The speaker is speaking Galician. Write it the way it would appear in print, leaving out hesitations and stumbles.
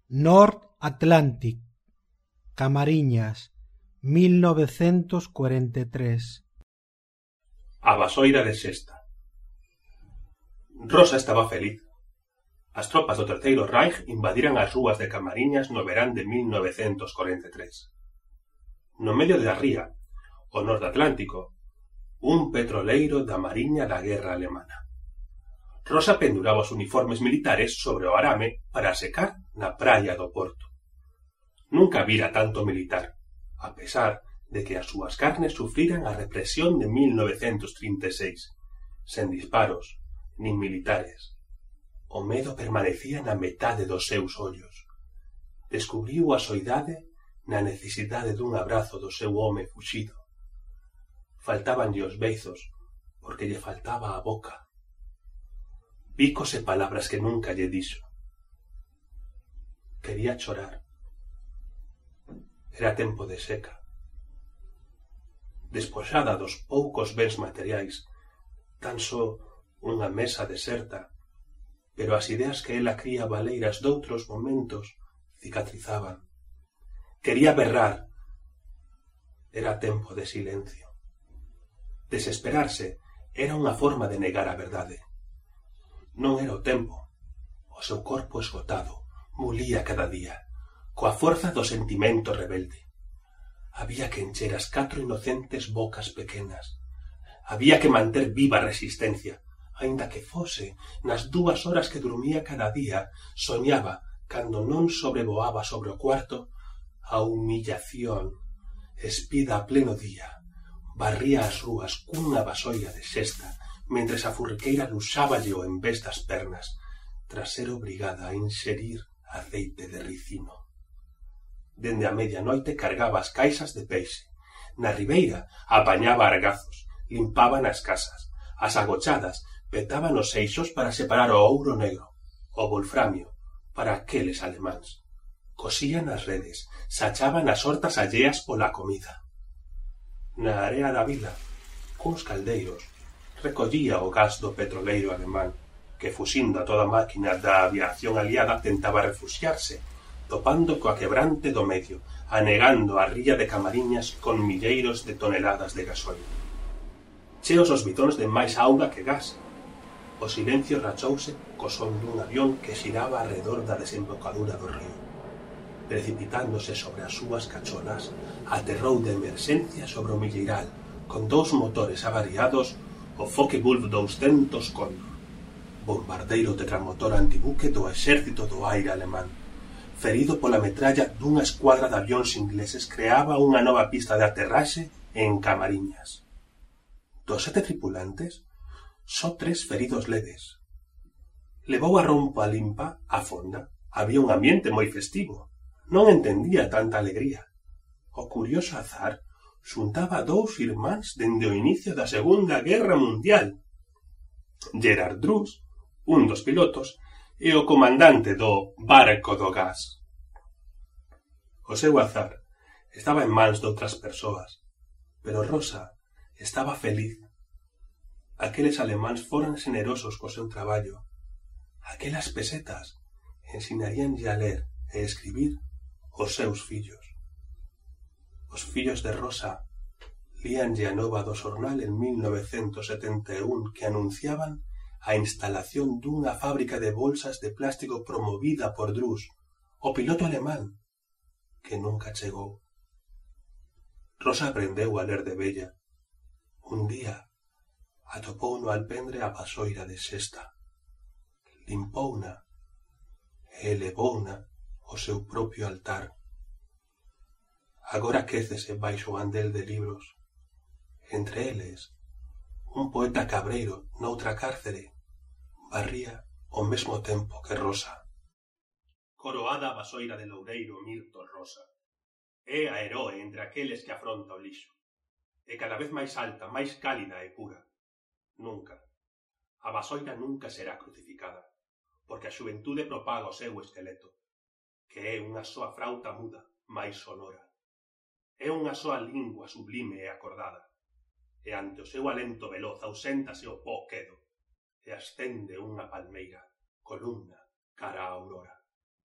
North Atlantic, Camariñas, 1943. A vasoira de Xesta. Rosa estaba feliz. As tropas do Terceiro Reich invadiran as rúas de Camariñas no verán de 1943. No medio da ría, o Norte Atlántico, un petroleiro da Mariña da Guerra Alemana. Rosa penduraba os uniformes militares sobre o arame para secar na praia do Porto. Nunca vira tanto militar, a pesar de que as súas carnes sufriran a represión de 1936, sen disparos, nin militares. O medo permanecía na metade dos seus ollos. Descubriu a soidade na necesidade dun abrazo do seu home fuxido. Faltábanlle os beizos, porque lle faltaba a boca. Bicos e palabras que nunca lle dixo. Quería chorar. Era tempo de seca. Despoxada dos poucos bens materiais, tan só unha mesa deserta, pero as ideas que ela cría baleiras doutros momentos cicatrizaban. Quería berrar. Era tempo de silencio. Desesperarse era unha forma de negar a verdade. Non era o tempo. O seu corpo esgotado mulía cada día, coa forza do sentimento rebelde. Había que encher as 4 inocentes bocas pequenas. Había que manter viva a resistencia. Aínda que fose nas 2 horas que dormía cada día, soñaba, cando non sobrevoaba sobre o cuarto, a humillación, espida a pleno día. Barría as rúas cunha vasoira de xesta, mentres a furriqueira luxáballe o envés das pernas, tras ser obrigada a inxerir aceite de ricino. Dende a medianoite cargaba as caixas de peixe. Na ribeira apañaba argazos, limpaba nas casas. As agochadas petaban os eixos para separar o ouro negro, o wolframio, para aqueles alemáns. Cosían as redes, sachaban as hortas alleas pola comida. Na area da vila, cuns caldeiros, recollía o gas do petroleiro alemán, que fuxindo a toda máquina da aviación aliada tentaba refuxiarse, topando coa quebrante do medio, anegando a ría de Camariñas con milleiros de toneladas de gasoil. Cheos os bidóns de máis auga que gas. O silencio rachouse co son dun avión que xiraba arredor da desembocadura do río. Precipitándose sobre as súas cacholas, aterrou de emerxencia sobre o milleiral, con 2 motores avariados, o Focke-Wulf 200 Condor, bombardeiro tetramotor antibuque do exército do aire alemán. Ferido pola metralla dunha escuadra de avións ingleses, creaba unha nova pista de aterraxe en Camariñas. Dos 7 tripulantes, só 3 feridos leves. Levou a rompa limpa a fonda. Había un ambiente moi festivo. Non entendía tanta alegría. O curioso azar xuntaba 2 irmáns dende o inicio da Segunda Guerra Mundial. Gerard Drus, un dos pilotos, e o comandante do barco do gas. O seu azar estaba en mans de outras persoas, pero Rosa estaba feliz. Aqueles alemáns foran generosos co seu traballo. Aquelas pesetas ensinaríanlle a ler e escribir os seus fillos. Os fillos de Rosa líanlle a nova do xornal en 1971 que anunciaban a instalación dunha fábrica de bolsas de plástico promovida por Drus, o piloto alemán, que nunca chegou. Rosa aprendeu a ler de vella. Un día atopou no alpendre a vasoira de xesta. Limpouna e elevouna ao seu propio altar. Agora quécese baixo o andel de libros. Entre eles, un poeta cabreiro noutra cárcere barría ao mesmo tempo que Rosa. Coroada a vasoira de loureiro Mirto Rosa. É a heroe entre aqueles que afronta o lixo. E cada vez máis alta, máis cálida e pura. Nunca. A vasoira nunca será crucificada, porque a xuventude propaga o seu esqueleto, que é unha soa frauta muda, máis sonora. É unha soa lingua sublime e acordada, e ante o seu alento veloz auséntase o pó quedo, e ascende unha palmeira, columna, cara á aurora.